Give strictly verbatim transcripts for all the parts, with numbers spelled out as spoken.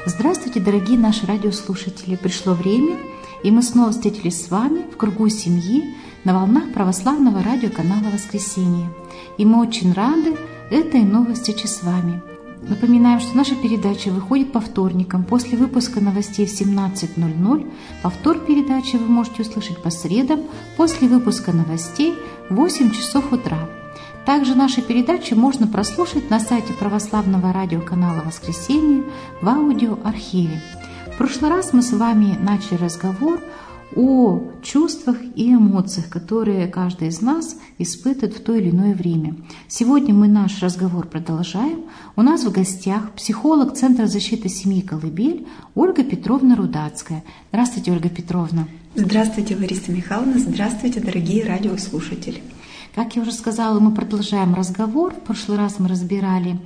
Здравствуйте, дорогие наши радиослушатели! Пришло время, и мы снова встретились с вами в кругу семьи на волнах православного радиоканала «Воскресенье». И мы очень рады этой новой встрече с вами. Напоминаем, что наша передача выходит по вторникам после выпуска новостей в семнадцать ноль ноль. Повтор передачи вы можете услышать по средам после выпуска новостей в восемь часов утра. Также наши передачи можно прослушать на сайте православного радиоканала «Воскресенье» в аудиоархиве. В прошлый раз мы с вами начали разговор о чувствах и эмоциях, которые каждый из нас испытывает в то или иное время. Сегодня мы наш разговор продолжаем. У нас в гостях психолог Центра защиты семьи «Колыбель» Ольга Петровна Рудацкая. Здравствуйте, Ольга Петровна. Здравствуйте, Лариса Михайловна. Здравствуйте, дорогие радиослушатели. Как я уже сказала, мы продолжаем разговор. В прошлый раз мы разбирали,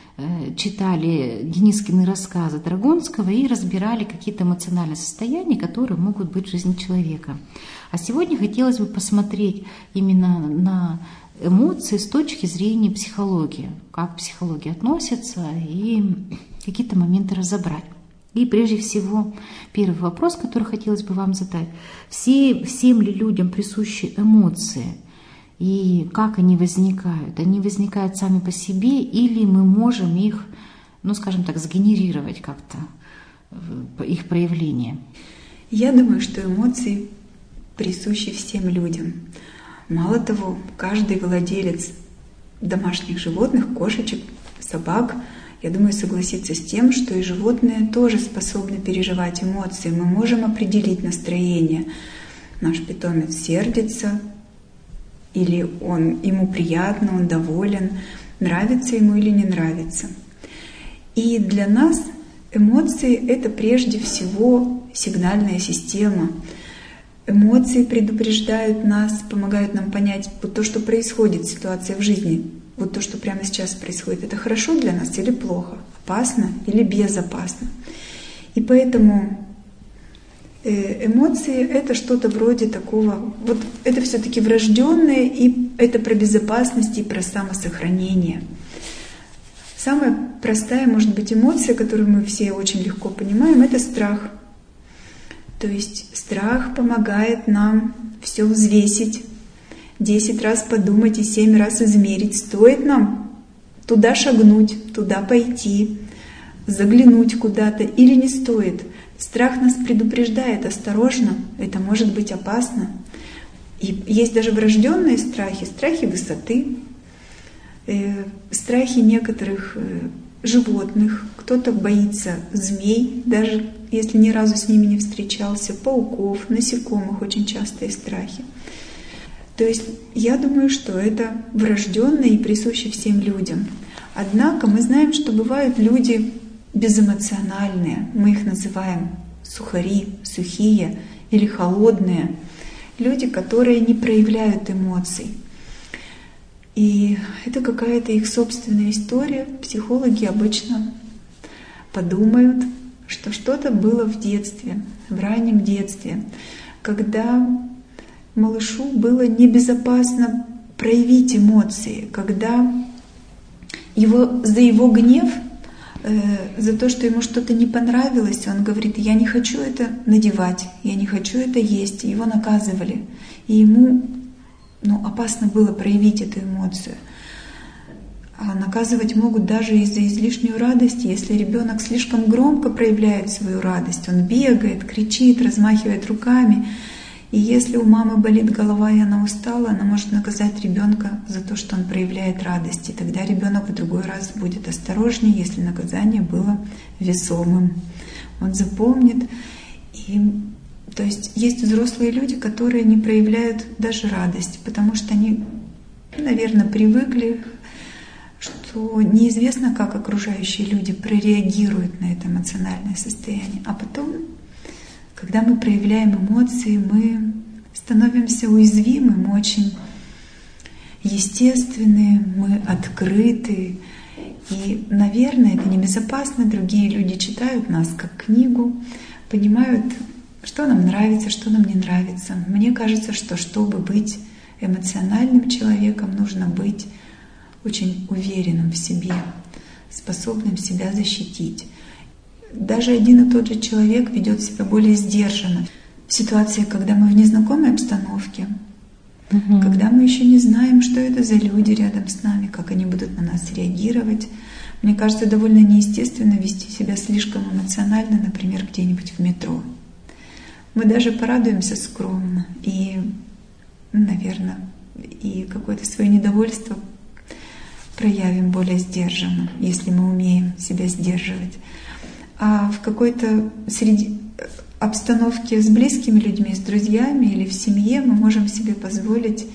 читали Денискины рассказы Драгонского и разбирали какие-то эмоциональные состояния, которые могут быть в жизни человека. А сегодня хотелось бы посмотреть именно на эмоции с точки зрения психологии, как психология относится и какие-то моменты разобрать. И прежде всего, первый вопрос, который хотелось бы вам задать. Все, всем ли людям присущи эмоции? И как они возникают? Они возникают сами по себе, или мы можем их, ну, скажем так, сгенерировать как-то, их проявление? Я думаю, что эмоции присущи всем людям. Мало того, каждый владелец домашних животных, кошечек, собак, я думаю, согласится с тем, что и животные тоже способны переживать эмоции. Мы можем определить настроение. Наш питомец сердится, или он, ему приятно, он доволен, нравится ему или не нравится. И для нас эмоции — это прежде всего сигнальная система. Эмоции предупреждают нас, помогают нам понять вот то, что происходит, ситуация в жизни. Вот то, что прямо сейчас происходит, это хорошо для нас или плохо, опасно или безопасно. И поэтому эмоции — это что-то вроде такого, вот это все-таки врожденное, и это про безопасность и про самосохранение. Самая простая, может быть, эмоция, которую мы все очень легко понимаем, это страх. То есть страх помогает нам все взвесить, десять раз подумать и семь раз измерить, стоит нам туда шагнуть, туда пойти, заглянуть куда-то или не стоит. Страх нас предупреждает: осторожно, это может быть опасно. И есть даже врожденные страхи, страхи высоты, э, страхи некоторых э, животных. Кто-то боится змей, даже если ни разу с ними не встречался, пауков, насекомых, очень частые страхи. То есть я думаю, что это врожденное и присуще всем людям. Однако мы знаем, что бывают люди безэмоциональные, мы их называем сухари, сухие или холодные, люди, которые не проявляют эмоций. И это какая-то их собственная история. Психологи обычно подумают, что что-то было в детстве, в раннем детстве, когда малышу было небезопасно проявить эмоции, когда его, за его гнев, за то, что ему что-то не понравилось, он говорит: я не хочу это надевать, я не хочу это есть. Его наказывали, и ему ну, опасно было проявить эту эмоцию. А наказывать могут даже из-за излишнюю радость. Если ребенок слишком громко проявляет свою радость, он бегает, кричит, размахивает руками. И если у мамы болит голова и она устала, она может наказать ребенка за то, что он проявляет радость. И тогда ребенок в другой раз будет осторожнее, если наказание было весомым. Он запомнит. И, то есть есть взрослые люди, которые не проявляют даже радость, потому что они, наверное, привыкли, что неизвестно, как окружающие люди прореагируют на это эмоциональное состояние. А потом, когда мы проявляем эмоции, мы становимся уязвимы, мы очень естественные, мы открыты. И, наверное, это небезопасно. Другие люди читают нас как книгу, понимают, что нам нравится, что нам не нравится. Мне кажется, что чтобы быть эмоциональным человеком, нужно быть очень уверенным в себе, способным себя защитить. даже один и тот же человек ведет себя более сдержанно в ситуации, когда мы в незнакомой обстановке, угу. когда мы еще не знаем, что это за люди рядом с нами, как они будут на нас реагировать. Мне кажется, довольно неестественно вести себя слишком эмоционально, например, где-нибудь в метро. Мы даже порадуемся скромно и, наверное, и какое-то свое недовольство проявим более сдержанно, если мы умеем себя сдерживать. А в какой-то среди обстановке с близкими людьми, с друзьями или в семье мы можем себе позволить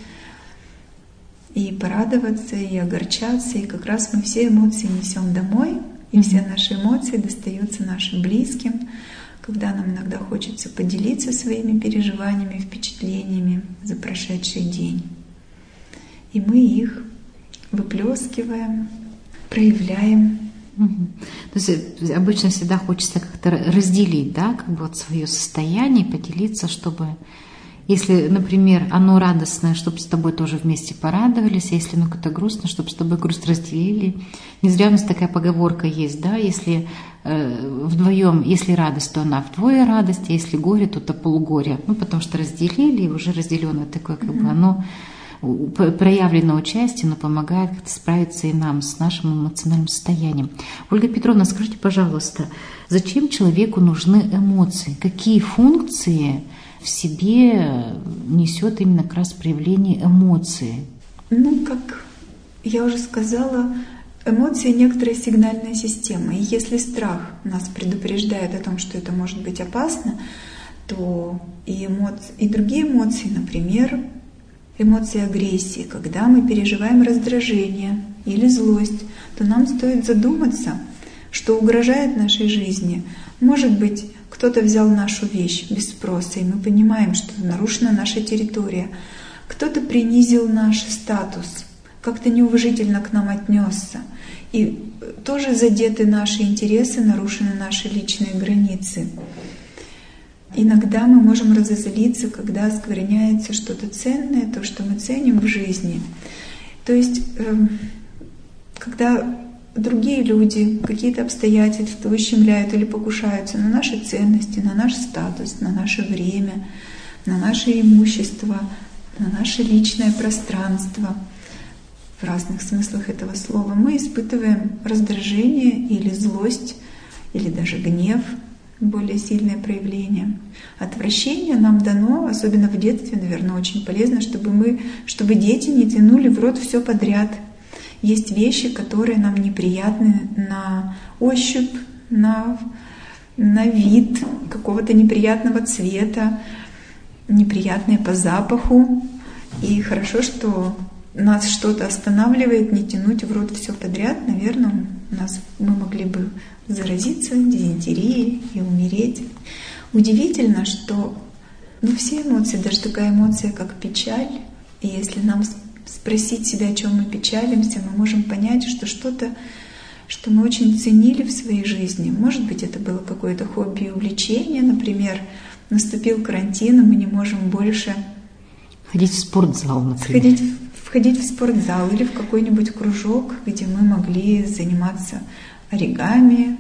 и порадоваться, и огорчаться, и как раз мы все эмоции несем домой, и все наши эмоции достаются нашим близким, когда нам иногда хочется поделиться своими переживаниями, впечатлениями за прошедший день. И мы их выплескиваем, проявляем. Угу. То есть обычно всегда хочется как-то разделить, да, как бы вот свое состояние, поделиться, чтобы, если, например, оно радостное, чтобы с тобой тоже вместе порадовались, а если оно как-то грустно, чтобы с тобой грусть разделили. Не зря у нас такая поговорка есть, да, если э, вдвоем, если радость, то она вдвое радость, а если горе, то это полгоря. Ну, потому что разделили, и уже разделенное такое, как mm-hmm. бы оно проявленное участие, но помогает как-то справиться и нам с нашим эмоциональным состоянием. Ольга Петровна, скажите, пожалуйста, зачем человеку нужны эмоции? Какие функции в себе несет именно как раз проявление эмоций? Ну, как я уже сказала, эмоции — некоторая сигнальная система. И если страх нас предупреждает о том, что это может быть опасно, то и, эмоции, и другие эмоции, например, эмоции агрессии, когда мы переживаем раздражение или злость, то нам стоит задуматься, что угрожает нашей жизни. Может быть, кто-то взял нашу вещь без спроса, и мы понимаем, что нарушена наша территория. Кто-то принизил наш статус, как-то неуважительно к нам отнесся. И тоже задеты наши интересы, нарушены наши личные границы. Иногда мы можем разозлиться, когда оскверняется что-то ценное, то, что мы ценим в жизни. То есть, когда другие люди, какие-то обстоятельства ущемляют или покушаются на наши ценности, на наш статус, на наше время, на наше имущество, на наше личное пространство, в разных смыслах этого слова, мы испытываем раздражение или злость, или даже гнев, более сильное проявление. Отвращение нам дано, особенно в детстве, наверное, очень полезно, чтобы мы, чтобы дети не тянули в рот все подряд. Есть вещи, которые нам неприятны на ощупь, на, на вид, какого-то неприятного цвета, неприятные по запаху. И хорошо, что нас что-то останавливает, не тянуть в рот все подряд. Наверное, у нас, мы могли бы заразиться дизентерией и умереть. Удивительно, что ну, все эмоции, даже такая эмоция, как печаль, и если нам спросить себя, о чем мы печалимся, мы можем понять, что что-то, что мы очень ценили в своей жизни. Может быть, это было какое-то хобби и увлечение, например, наступил карантин, и мы не можем больше ходить в спортзал, например. Сходить, входить в спортзал или в какой-нибудь кружок, где мы могли заниматься оригами,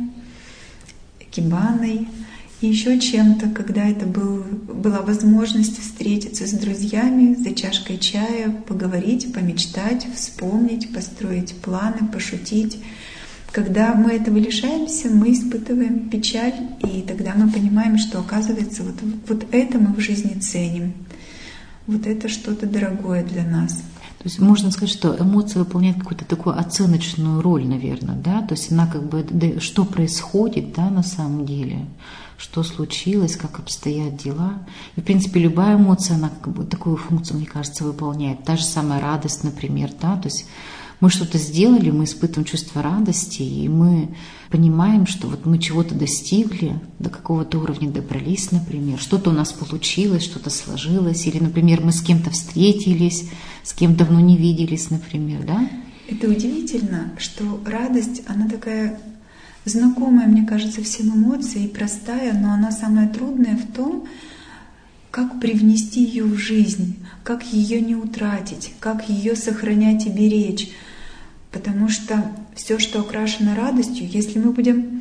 экибаной и еще чем-то, когда это был, была возможность встретиться с друзьями за чашкой чая, поговорить, помечтать, вспомнить, построить планы, пошутить. Когда мы этого лишаемся, мы испытываем печаль, и тогда мы понимаем, что, оказывается, вот, вот это мы в жизни ценим. Вот это что-то дорогое для нас. То есть можно сказать, что эмоция выполняет какую-то такую оценочную роль, наверное, да? То есть она как бы, да, что происходит, да, на самом деле, что случилось, как обстоят дела. И, в принципе, любая эмоция, она как бы такую функцию, мне кажется, выполняет. Та же самая радость, например, да, то есть мы что-то сделали, мы испытываем чувство радости, и мы понимаем, что вот мы чего-то достигли, до какого-то уровня добрались, например, что-то у нас получилось, что-то сложилось, или, например, мы с кем-то встретились, с кем давно не виделись, например, да? Это удивительно, что радость, она такая знакомая, мне кажется, всем эмоции, и простая, но она самая трудная в том, как привнести ее в жизнь, как ее не утратить, как ее сохранять и беречь. Потому что все, что окрашено радостью, если мы будем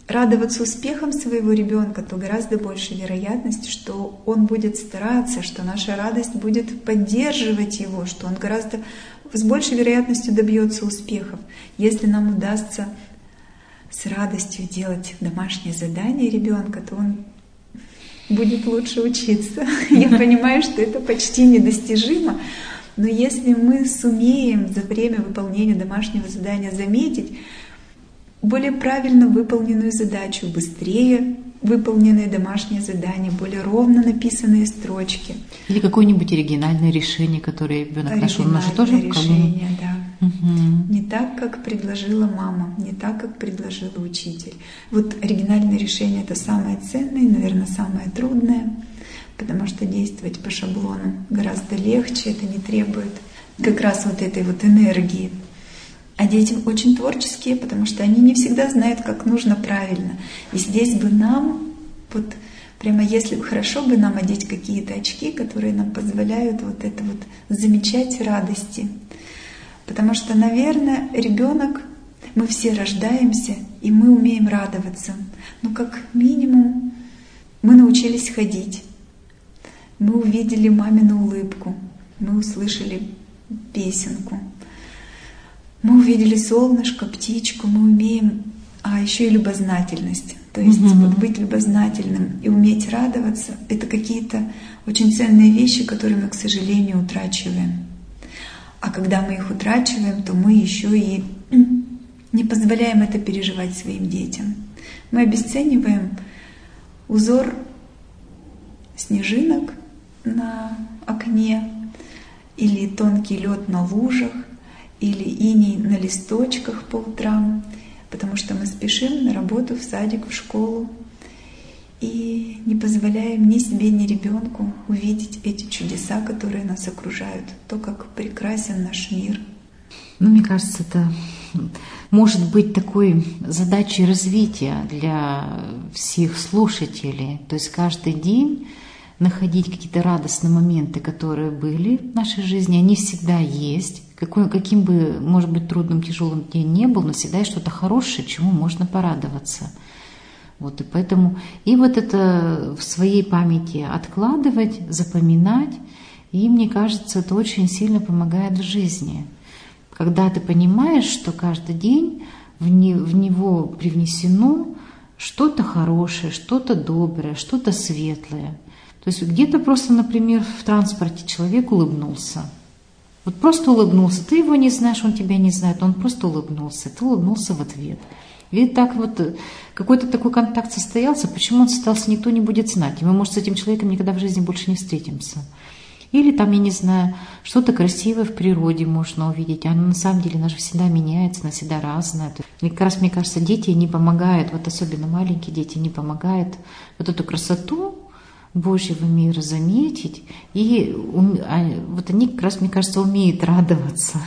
радоваться успехам своего ребенка, то гораздо больше вероятность, что он будет стараться, что наша радость будет поддерживать его, что он гораздо с большей вероятностью добьется успехов. Если нам удастся с радостью делать домашнее задание ребенка, то он будет лучше учиться. Я понимаю, что это почти недостижимо, но если мы сумеем за время выполнения домашнего задания заметить более правильно выполненную задачу, быстрее выполненные домашние задания, более ровно написанные строчки. Или какое-нибудь оригинальное решение, которое ребенок нашел. У нас же тоже решение, да. Угу. Не так, как предложила мама, не так, как предложил учитель. Вот оригинальное решение — это самое ценное и, наверное, самое трудное, потому что действовать по шаблону гораздо легче, это не требует как раз вот этой вот энергии. А дети очень творческие, потому что они не всегда знают, как нужно правильно. И здесь бы нам, вот прямо если бы хорошо бы нам одеть какие-то очки, которые нам позволяют вот это вот замечать радости. Потому что, наверное, ребенок, мы все рождаемся, и мы умеем радоваться. Но как минимум мы научились ходить. Мы увидели мамину улыбку, мы услышали песенку. Мы увидели солнышко, птичку, мы умеем, а еще и любознательность. То есть mm-hmm. вот быть любознательным и уметь радоваться — это какие-то очень ценные вещи, которые мы, к сожалению, утрачиваем. А когда мы их утрачиваем, то мы еще и не позволяем это переживать своим детям. Мы обесцениваем узор снежинок на окне или тонкий лед на лужах, или иней на листочках по утрам, потому что мы спешим на работу, в садик, в школу и не позволяем ни себе, ни ребенку увидеть эти чудеса, которые нас окружают, то, как прекрасен наш мир. Ну, мне кажется, это может быть такой задачей развития для всех слушателей. То есть каждый день находить какие-то радостные моменты, которые были в нашей жизни, они всегда есть. Какой, каким бы, может быть, трудным, тяжелым день не был, но всегда есть что-то хорошее, чему можно порадоваться. Вот, и поэтому и вот это в своей памяти откладывать, запоминать, и мне кажется, это очень сильно помогает в жизни. Когда ты понимаешь, что каждый день в, не, в него привнесено что-то хорошее, что-то доброе, что-то светлое. То есть где-то просто, например, в транспорте человек улыбнулся. Вот просто улыбнулся. Ты его не знаешь, он тебя не знает, он просто улыбнулся. Ты улыбнулся в ответ. И так вот какой-то такой контакт состоялся. Почему он состоялся, никто не будет знать. И мы, может, с этим человеком никогда в жизни больше не встретимся. Или там, я не знаю, что-то красивое в природе можно увидеть. Оно на самом деле, она же всегда меняется, она всегда разная. И как раз, мне кажется, дети не помогают, вот особенно маленькие дети не помогают вот эту красоту Божьего мира заметить. И вот они как раз, мне кажется, умеют радоваться.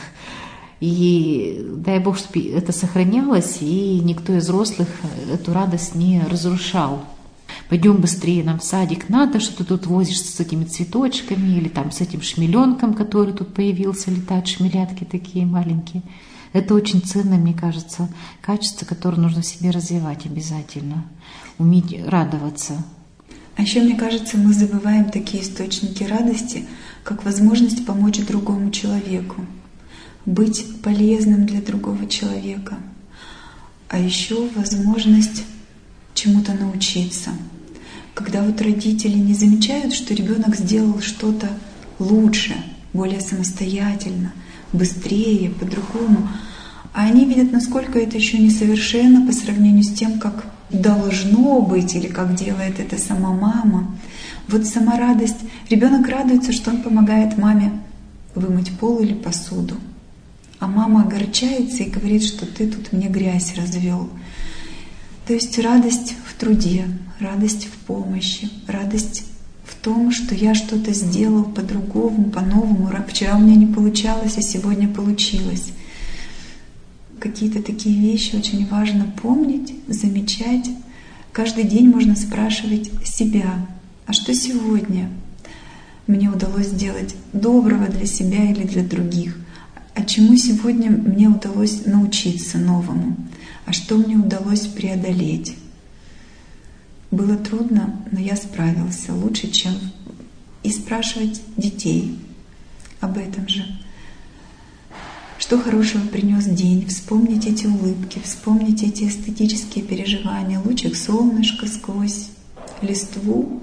И дай Бог, чтобы это сохранялось, и никто из взрослых эту радость не разрушал. Пойдем быстрее, нам в садик надо, что ты тут возишься с этими цветочками или там с этим шмеленком, который тут появился, летают шмелятки такие маленькие. Это очень ценное, мне кажется, качество, которое нужно в себе развивать обязательно. Уметь радоваться. А еще, мне кажется, мы забываем такие источники радости, как возможность помочь другому человеку, быть полезным для другого человека, а еще возможность чему-то научиться. Когда вот родители не замечают, что ребенок сделал что-то лучше, более самостоятельно, быстрее, по-другому, а они видят, насколько это еще несовершенно по сравнению с тем, как должно быть или как делает это сама мама. Вот сама радость. Ребенок радуется, что он помогает маме вымыть пол или посуду. А мама огорчается и говорит, что ты тут мне грязь развел. То есть радость в труде, радость в помощи, радость в том, что я что-то сделал по-другому, по-новому. Вчера у меня не получалось, а сегодня получилось. Какие-то такие вещи очень важно помнить, замечать. Каждый день можно спрашивать себя, а что сегодня мне удалось сделать доброго для себя или для других? А чему сегодня мне удалось научиться новому? А что мне удалось преодолеть? было трудно, но я справился лучше, чем и спрашивать детей об этом же. Что хорошего принес день, вспомнить эти улыбки, вспомнить эти эстетические переживания, лучик солнышка сквозь листву.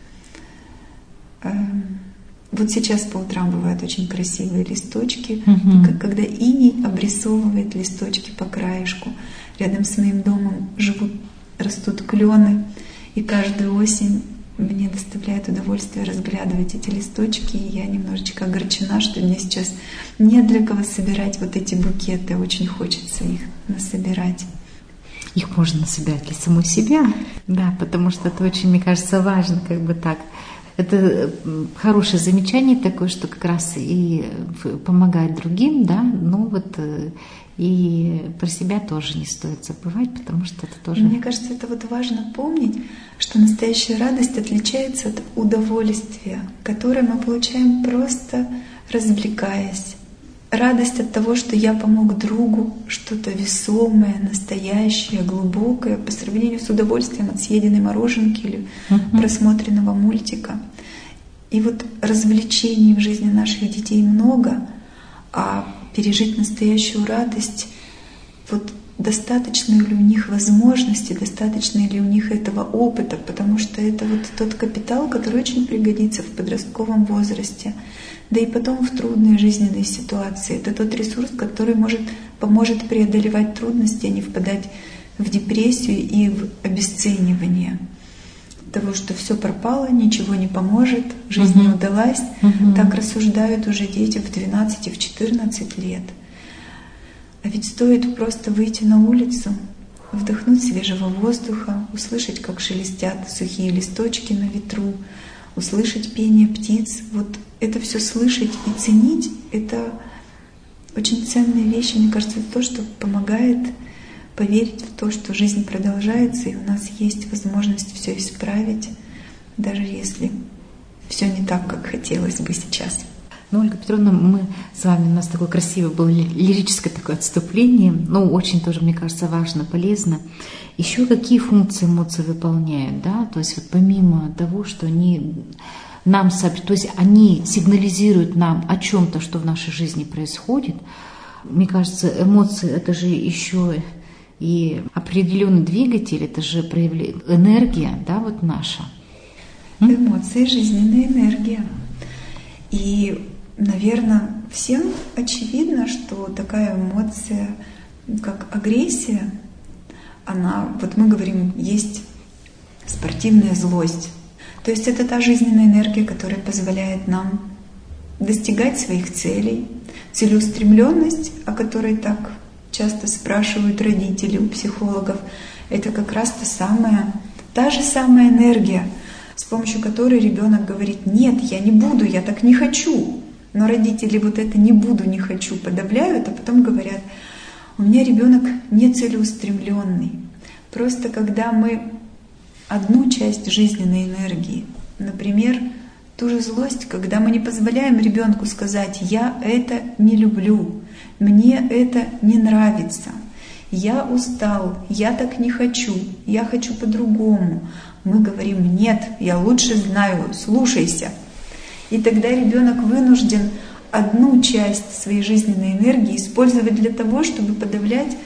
Вот сейчас по утрам бывают очень красивые листочки, угу. Когда иней обрисовывает листочки по краешку. Рядом с моим домом живут, растут клены, и каждую осень мне доставляет удовольствие разглядывать эти листочки, и я немножечко огорчена, что мне сейчас не для кого собирать вот эти букеты, очень хочется их насобирать. Их можно насобирать для самой себя, да, потому что это очень, мне кажется, важно, как бы так. Это хорошее замечание такое, что как раз и помогает другим, да, но вот и про себя тоже не стоит забывать, потому что это тоже... Мне кажется, это вот важно помнить, что настоящая радость отличается от удовольствия, которое мы получаем просто развлекаясь. Радость от того, что я помог другу, что-то весомое, настоящее, глубокое, по сравнению с удовольствием от съеденной мороженки или uh-huh. просмотренного мультика. И вот развлечений в жизни наших детей много, а пережить настоящую радость, вот достаточно ли у них возможностей, достаточно ли у них этого опыта, потому что это вот тот капитал, который очень пригодится в подростковом возрасте. Да и потом в трудные жизненные ситуации. Это тот ресурс, который может, поможет преодолевать трудности, а не впадать в депрессию и в обесценивание того, что все пропало, ничего не поможет, жизнь uh-huh. не удалась. Uh-huh. Так рассуждают уже дети в двенадцать и в четырнадцать лет. А ведь стоит просто выйти на улицу, вдохнуть свежего воздуха, услышать, как шелестят сухие листочки на ветру, услышать пение птиц. Вот это все слышать и ценить — это очень ценные вещи. Мне кажется, это то, что помогает поверить в то, что жизнь продолжается, и у нас есть возможность все исправить, даже если все не так, как хотелось бы сейчас. Ну, Ольга Петровна, мы с вами, у нас такое красивое было лирическое такое отступление, но очень тоже, мне кажется, важно, полезно. Еще какие функции эмоции выполняют, да, то есть вот помимо того, что они нам сообщают, то есть они сигнализируют нам о чем-то, что в нашей жизни происходит. Мне кажется, эмоции — это же еще и определенный двигатель, это же проявление, энергия, да, вот наша. Эмоции — жизненная энергия. И, наверное, всем очевидно, что такая эмоция, как агрессия, она, вот мы говорим, есть спортивная злость. То есть это та жизненная энергия, которая позволяет нам достигать своих целей, целеустремленность, о которой так часто спрашивают родители у психологов, это как раз та самая, та же самая энергия, с помощью которой ребенок говорит: нет, я не буду, я так не хочу. Но родители вот это «не буду, не хочу» подавляют, а потом говорят: у меня ребенок не целеустремленный. Просто когда мы одну часть жизненной энергии, например, ту же злость, когда мы не позволяем ребенку сказать: я это не люблю, мне это не нравится, я устал, я так не хочу, я хочу по-другому. Мы говорим: нет, я лучше знаю, слушайся. И тогда ребенок вынужден одну часть своей жизненной энергии использовать для того, чтобы подавлять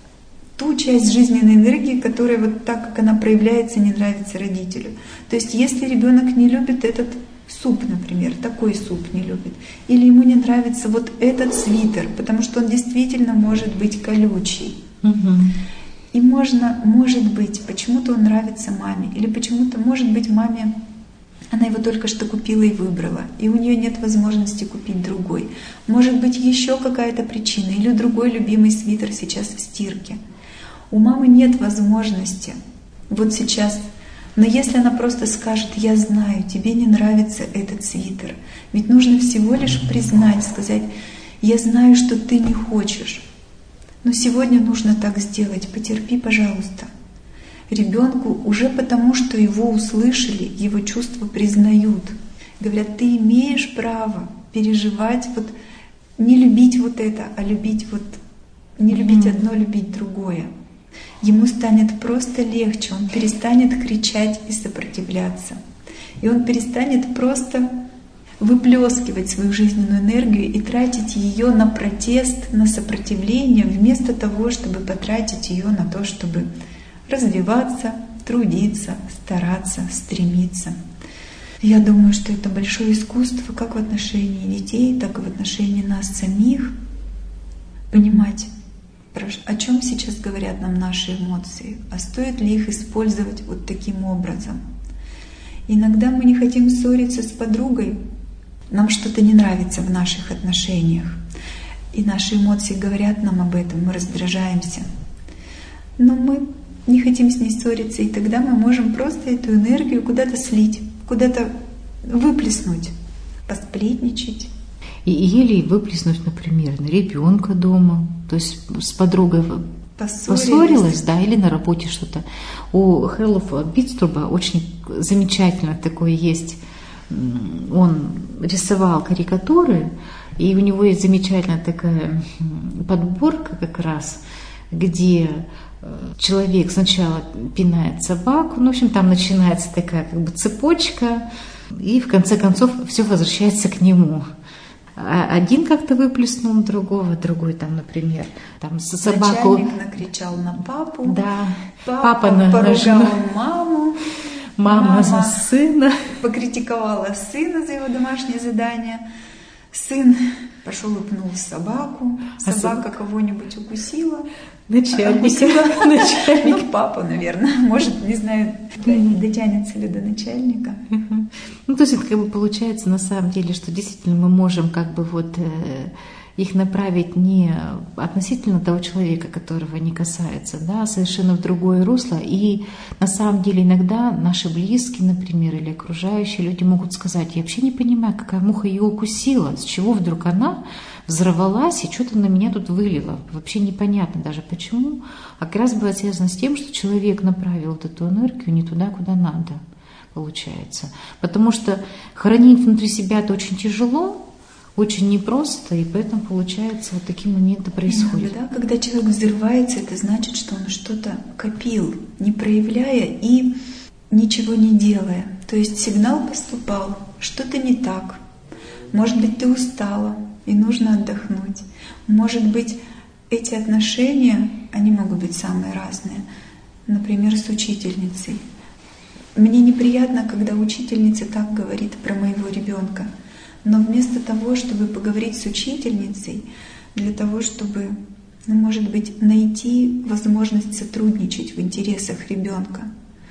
ту часть жизненной энергии, которая вот так, как она проявляется, не нравится родителю. То есть если ребенок не любит этот суп, например, такой суп не любит, или ему не нравится вот этот свитер, потому что он действительно может быть колючий. Угу. И можно, может быть, почему-то он нравится маме, или почему-то, может быть, маме она его только что купила и выбрала, и у нее нет возможности купить другой. Может быть, еще какая-то причина, или другой любимый свитер сейчас в стирке. У мамы нет возможности вот сейчас. Но если она просто скажет: я знаю, тебе не нравится этот свитер, ведь нужно всего лишь признать, сказать: я знаю, что ты не хочешь, но сегодня нужно так сделать, потерпи, пожалуйста. Ребенку уже потому, что его услышали, его чувства признают. Говорят: ты имеешь право переживать, вот не любить вот это, а любить вот, не любить одно, любить другое. ему станет просто легче, он перестанет кричать и сопротивляться. И он перестанет просто выплескивать свою жизненную энергию и тратить ее на протест, на сопротивление, вместо того, чтобы потратить ее на то, чтобы развиваться, трудиться, стараться, стремиться. Я думаю, что это большое искусство как в отношении детей, так и в отношении нас самих. Понимать, о чем сейчас говорят нам наши эмоции, а стоит ли их использовать вот таким образом. Иногда мы не хотим ссориться с подругой, нам что-то не нравится в наших отношениях, и наши эмоции говорят нам об этом, мы раздражаемся. Но мы не хотим с ней ссориться, и тогда мы можем просто эту энергию куда-то слить, куда-то выплеснуть, посплетничать. И, или выплеснуть, например, на ребенка дома, то есть с подругой поссорилась, поссорилась, да, или на работе что-то. У Херлофа Битструба очень замечательно такое есть. Он рисовал карикатуры, и у него есть замечательная такая подборка как раз, где человек сначала пинает собаку, ну, в общем, там начинается такая как бы цепочка, и в конце концов все возвращается к нему. Один как-то выплеснул на другого, другой там, например, там собаку... Начальник накричал на папу, да. папа, папа на, поругал на маму, мама, мама за сына, покритиковала сына за его домашнее задание, сын пошел и пнул собаку, собака а кого-нибудь укусила. Начальника. Начальник. Ну, папа, наверное. Может, не знаю, дотянется ли до начальника. Ну, то есть это как бы получается на самом деле, что действительно мы можем как бы вот э, их направить не относительно того человека, которого они касаются, да, а совершенно в другое русло. И на самом деле иногда наши близкие, например, или окружающие люди могут сказать: я вообще не понимаю, какая муха ее укусила, с чего вдруг она взорвалась и что-то на меня тут вылила. Вообще непонятно даже почему. А как раз было связано с тем, что человек направил вот эту энергию не туда, куда надо, получается. Потому что хранить внутри себя это очень тяжело, очень непросто, и поэтому, получается, вот такие моменты происходят. Иногда, когда человек взрывается, это значит, что он что-то копил, не проявляя и ничего не делая. То есть сигнал поступал, что-то не так. Может быть, ты устала, и нужно отдохнуть. Может быть, эти отношения, они могут быть самые разные. Например, с учительницей. Мне неприятно, когда учительница так говорит про моего ребенка. Но вместо того, чтобы поговорить с учительницей, для того, чтобы, ну, может быть, найти возможность сотрудничать в интересах ребенка,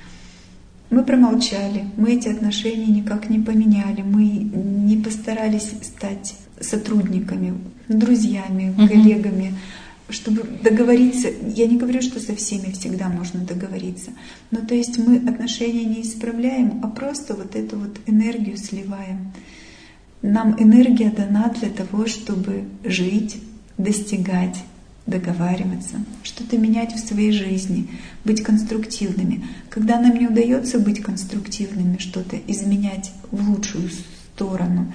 мы промолчали, мы эти отношения никак не поменяли, мы не постарались стать сотрудниками, друзьями, коллегами, чтобы договориться. Я не говорю, что со всеми всегда можно договориться, но то есть мы отношения не исправляем, а просто вот эту вот энергию сливаем. Нам энергия дана для того, чтобы жить, достигать, договариваться, что-то менять в своей жизни, быть конструктивными. Когда нам не удается быть конструктивными, что-то изменять в лучшую сторону,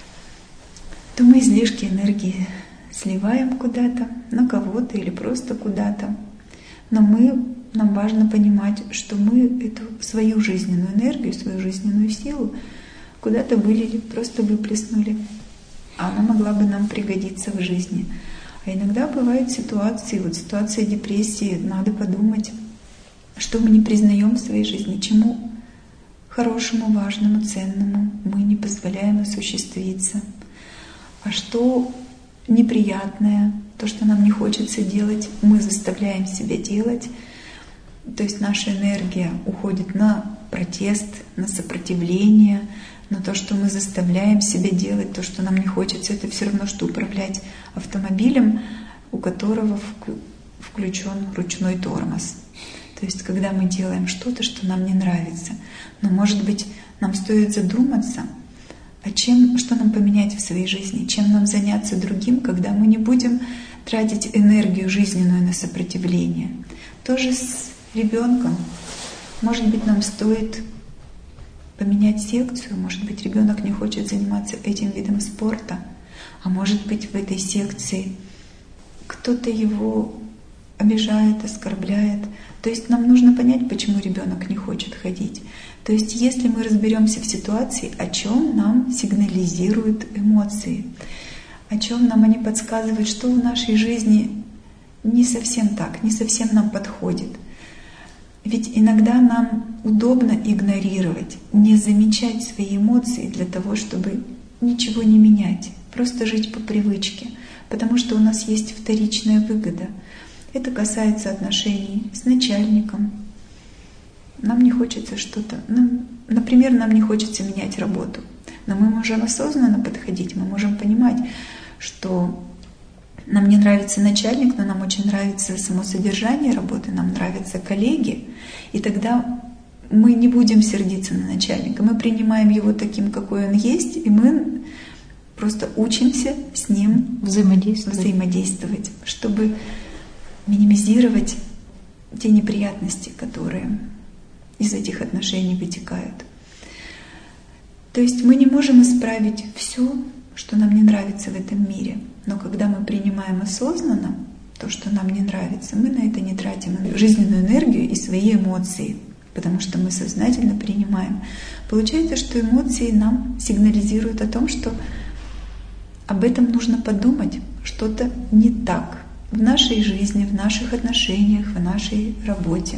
то мы излишки энергии сливаем куда-то, на кого-то или просто куда-то. Но мы, нам важно понимать, что мы эту свою жизненную энергию, свою жизненную силу куда-то вылили, просто выплеснули. А она могла бы нам пригодиться в жизни. А иногда бывают ситуации, вот ситуация депрессии, надо подумать, что мы не признаем в своей жизни, чему хорошему, важному, ценному мы не позволяем осуществиться. А что неприятное, то, что нам не хочется делать, мы заставляем себя делать. То есть наша энергия уходит на протест, на сопротивление, на то, что мы заставляем себя делать, то, что нам не хочется. Это все равно, что управлять автомобилем, у которого включен ручной тормоз. То есть когда мы делаем что-то, что нам не нравится. Но, может быть, нам стоит задуматься, а чем, что нам поменять в своей жизни, чем нам заняться другим, когда мы не будем тратить энергию жизненную на сопротивление. Тоже с ребенком. Может быть, нам стоит поменять секцию, может быть, ребенок не хочет заниматься этим видом спорта, а может быть, в этой секции кто-то его обижает, оскорбляет. То есть нам нужно понять, почему ребенок не хочет ходить. То есть если мы разберемся в ситуации, о чем нам сигнализируют эмоции, о чем нам они подсказывают, что в нашей жизни не совсем так, не совсем нам подходит. Ведь иногда нам удобно игнорировать, не замечать свои эмоции для того, чтобы ничего не менять, просто жить по привычке, потому что у нас есть вторичная выгода. Это касается отношений с начальником. Нам не хочется что-то, нам, например, нам не хочется менять работу, но мы можем осознанно подходить, мы можем понимать, что нам не нравится начальник, но нам очень нравится само содержание работы, нам нравятся коллеги, и тогда мы не будем сердиться на начальника, мы принимаем его таким, какой он есть, и мы просто учимся с ним взаимодействовать, взаимодействовать, чтобы минимизировать те неприятности, которые из этих отношений вытекают. То есть мы не можем исправить все, что нам не нравится в этом мире, но когда мы принимаем осознанно то, что нам не нравится, мы на это не тратим жизненную энергию и свои эмоции, потому что мы сознательно принимаем. Получается, что эмоции нам сигнализируют о том, что об этом нужно подумать, что-то не так в нашей жизни, в наших отношениях, в нашей работе.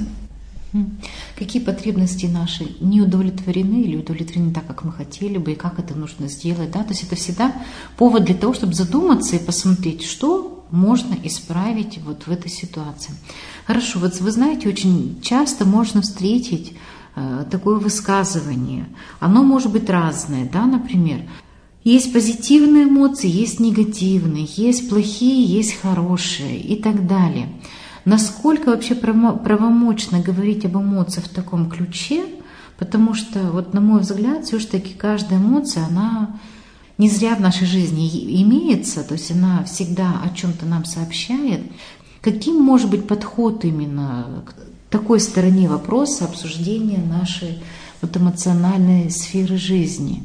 Какие потребности наши не удовлетворены или удовлетворены так, как мы хотели бы, и как это нужно сделать. Да? То есть это всегда повод для того, чтобы задуматься и посмотреть, что можно исправить вот в этой ситуации. Хорошо, вот вы знаете, очень часто можно встретить э, такое высказывание. Оно может быть разное, да, например. Есть позитивные эмоции, есть негативные, есть плохие, есть хорошие и так далее. Насколько вообще правомочно говорить об эмоциях в таком ключе, потому что, вот, на мой взгляд, все-таки каждая эмоция, она не зря в нашей жизни имеется, то есть она всегда о чем-то нам сообщает. Каким может быть подход именно к такой стороне вопроса обсуждения нашей вот эмоциональной сферы жизни?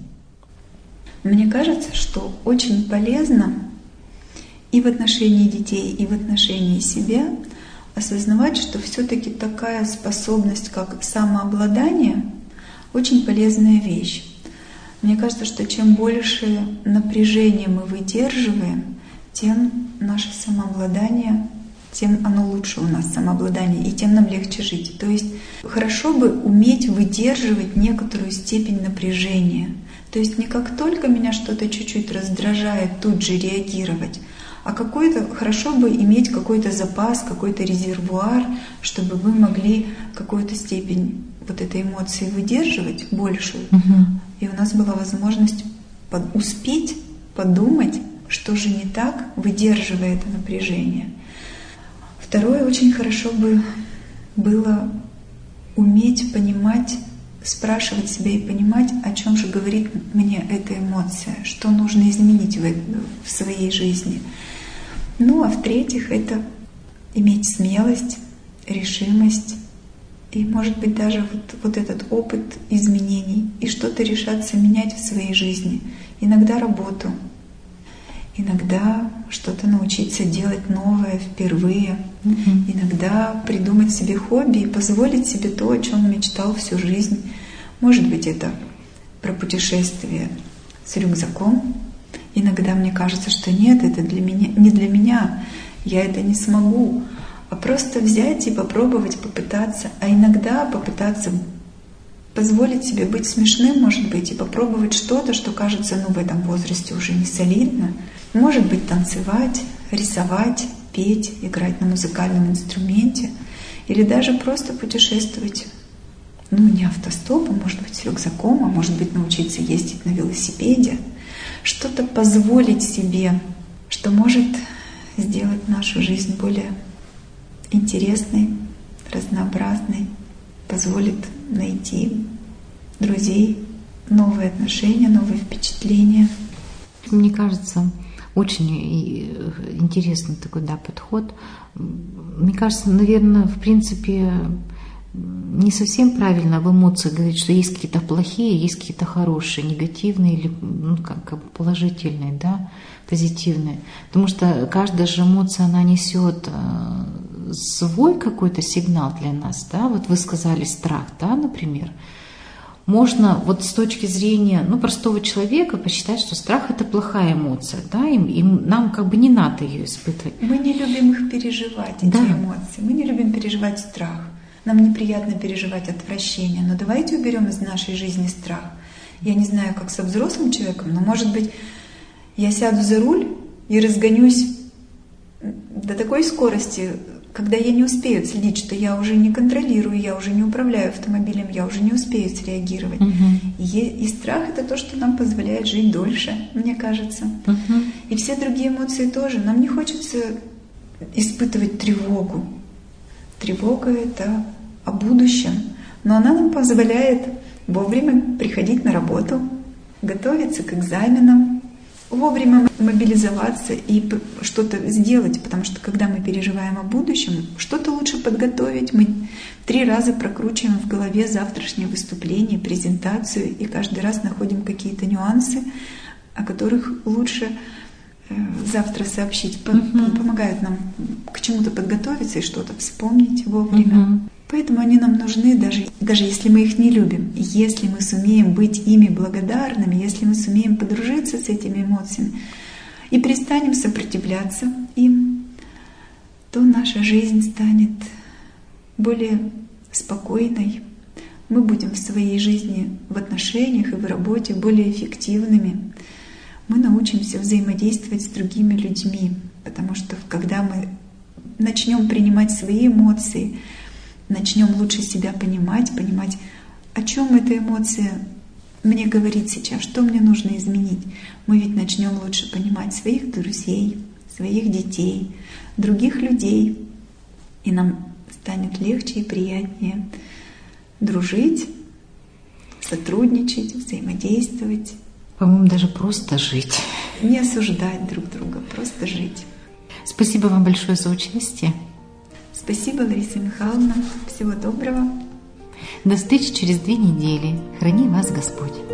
Мне кажется, что очень полезно и в отношении детей, и в отношении себя осознавать, что все-таки такая способность, как самообладание, очень полезная вещь. Мне кажется, что чем больше напряжения мы выдерживаем, тем наше самообладание, тем оно лучше у нас, самообладание, и тем нам легче жить. То есть хорошо бы уметь выдерживать некоторую степень напряжения. То есть не как только меня что-то чуть-чуть раздражает, тут же реагировать, а какой-то, хорошо бы иметь какой-то запас, какой-то резервуар, чтобы вы могли какую-то степень вот этой эмоции выдерживать, большую. Угу. И у нас была возможность под, успеть подумать, что же не так, выдерживая это напряжение. Второе, очень хорошо бы было уметь понимать, спрашивать себя и понимать, о чем же говорит мне эта эмоция, что нужно изменить в, в своей жизни. Ну а в-третьих, это иметь смелость, решимость и, может быть, даже вот, вот этот опыт изменений и что-то решаться менять в своей жизни. Иногда работу, иногда что-то научиться делать новое впервые, mm-hmm. иногда придумать себе хобби и позволить себе то, о чем мечтал всю жизнь. Может быть, это про путешествие с рюкзаком. Иногда мне кажется, что нет, это для меня, не для меня, я это не смогу. А просто взять и попробовать, попытаться. А иногда попытаться позволить себе быть смешным, может быть, и попробовать что-то, что кажется, ну, в этом возрасте уже не солидно. Может быть, танцевать, рисовать, петь, играть на музыкальном инструменте. Или даже просто путешествовать. Ну, не автостопом, может быть, с рюкзаком, а может быть, научиться ездить на велосипеде. Что-то позволить себе, что может сделать нашу жизнь более интересной, разнообразной, позволит найти друзей, новые отношения, новые впечатления. Мне кажется, очень интересный такой, да, подход. Мне кажется, наверное, в принципе, не совсем правильно об эмоциях говорить, что есть какие-то плохие, есть какие-то хорошие, негативные или, ну, как, как положительные, да, позитивные. Потому что каждая же эмоция, она несет свой какой-то сигнал для нас, да, вот вы сказали страх, да, например. Можно вот с точки зрения, ну, простого человека посчитать, что страх – это плохая эмоция, да, и, и нам как бы не надо ее испытывать. Мы не любим их переживать, эти да. эмоции. Мы не любим переживать страх. Нам неприятно переживать отвращение. Но давайте уберем из нашей жизни страх. Я не знаю, как со взрослым человеком, но, может быть, я сяду за руль и разгонюсь до такой скорости, когда я не успею следить, что я уже не контролирую, я уже не управляю автомобилем, я уже не успею среагировать. Uh-huh. И, и страх — это то, что нам позволяет жить дольше, мне кажется. Uh-huh. И все другие эмоции тоже. Нам не хочется испытывать тревогу. Тревога — это о будущем, но она нам позволяет вовремя приходить на работу, готовиться к экзаменам, вовремя мобилизоваться и что-то сделать, потому что когда мы переживаем о будущем, что-то лучше подготовить. Мы три раза прокручиваем в голове завтрашнее выступление, презентацию, и каждый раз находим какие-то нюансы, о которых лучше завтра сообщить. Uh-huh. Помогают нам к чему-то подготовиться и что-то вспомнить вовремя. Uh-huh. Поэтому они нам нужны, даже, даже если мы их не любим. Если мы сумеем быть ими благодарными, если мы сумеем подружиться с этими эмоциями и перестанем сопротивляться им, то наша жизнь станет более спокойной. Мы будем в своей жизни, в отношениях и в работе более эффективными. Мы научимся взаимодействовать с другими людьми, потому что когда мы начнем принимать свои эмоции, начнем лучше себя понимать, понимать, о чем эта эмоция мне говорит сейчас, что мне нужно изменить. Мы ведь начнем лучше понимать своих друзей, своих детей, других людей. И нам станет легче и приятнее дружить, сотрудничать, взаимодействовать. По-моему, даже просто жить. Не осуждать друг друга, просто жить. Спасибо вам большое за участие. Спасибо, Лариса Михайловна. Всего доброго. До встречи через две недели. Храни вас Господь.